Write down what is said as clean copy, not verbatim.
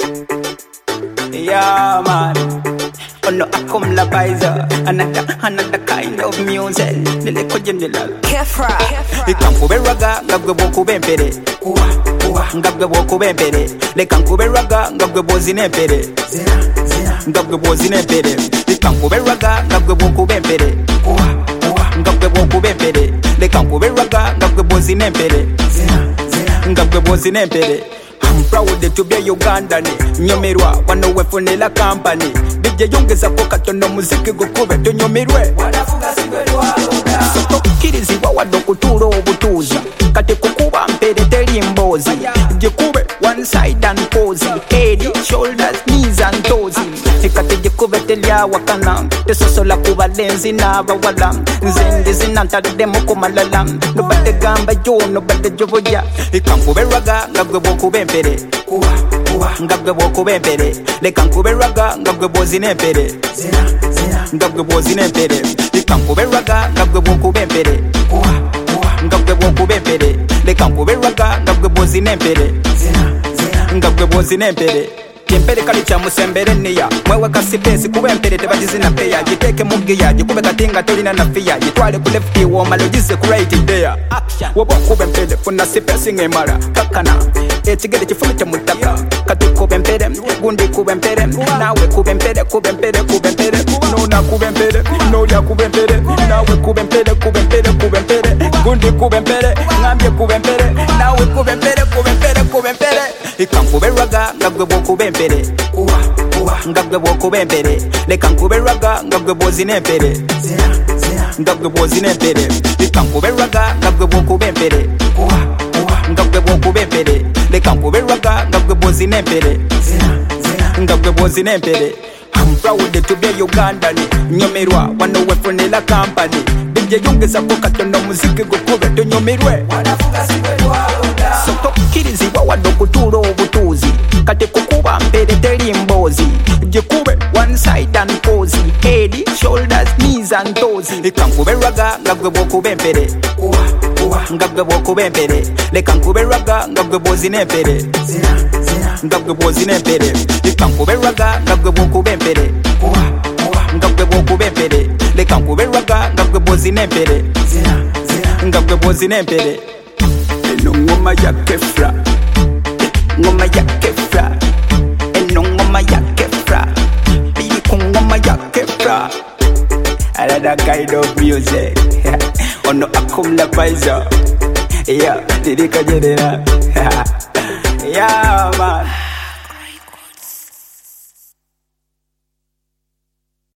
Yeah, man. Oh no, I come la paiza. Another kind of music. Nile kojenila. Kefra. Ikanku beraga, ngabwe boku bempere. Ngabwe boku bempere. Le kanku beraga, ngabwe bozine pere. Ngabwe bozine pere. Ikanku beraga, ngabwe boku bempere. Ngabwe boku bempere. Le kanku beraga, ngabwe bozine pere. Ngabwe bozine pere. I'm proud to be a Ugandan. Nyomirwa, wano wefunila company. DJ yongeza pokato no muziki gukube tunyomirwe. Wanafuga singwe Soto kirizi wa wadokuturo obutuzi. Kati kukuba mpere teri mbozi. Jekube one side and pose. Head, shoulders, knees and toes. Kati jekube telia wakana. Tesosola kuba lenzi na bawala. Nzendi zinantari demo kumalala. Nobade gamba jo, nobade jovoja. Ikampu beraga, ngabwe boku bempere. Ngabwe boku bempere. Lekanku beraga, ngabwe bozine pere. Ngabwe bozine pere. Ikampu beraga, ngabwe boku bempere. Ngabwe boku bempere. Lekanku beraga, ngabwe bozine pere. Ngabwe bozine pere. Kimpere kali cha musembere niya mwewe kasipesi kubempere tebajizi na peya jiteke mugiya jikube katinga tolina na fiya jitwale ku lefti wo malogise ku right there action wobo kubempere funa sipesi ngemara kakana ekigere kifunu kya mutaka kati kubempere gundi kubempere nawe kubempere nona kubempere nolya kubempere nawe kubempere gundi kubempere ngambye kubempere nawe kubempere ikampu beraga ngabwe boku bempere ngabwe boku bempere lekanku beraga ngabwe bozine pere ngabwe bozine pere ikampu beraga ngabwe boku bempere ngabwe boku bempere lekanku beraga ngabwe bozine pere ngabwe bozine pere. I'm proud to be a Ugandan. Nyomirwa wano wefunila company. DJ yongeza pokato no muziki gukube tunyomirwe. Wanafuga singwe Soto kirizi wa wadokuturo obutuzi. Kati kukuba mpere teri mbozi. Jekube one side and pose. Head, shoulders, knees and toes. Ikanku beraga ngabwe boku bempere. Ngabwe boku bempere. Lekanku beraga ngabwe bozine pere. Ngabwe bozine pere. Ikanku beraga ngabwe boku bempere. Ngabwe boku bempere. Lekanku beraga ngabwe bozine pere. Ngabwe bozine pere. Eno ngoma ya Kefra. Ngoma ya Kefra. Eno ngoma ya Kefra. Bili ku ngoma ya Kefra. Another kind of music. Ono akumla paiza. Yeah, didika jedera. Yeah, man.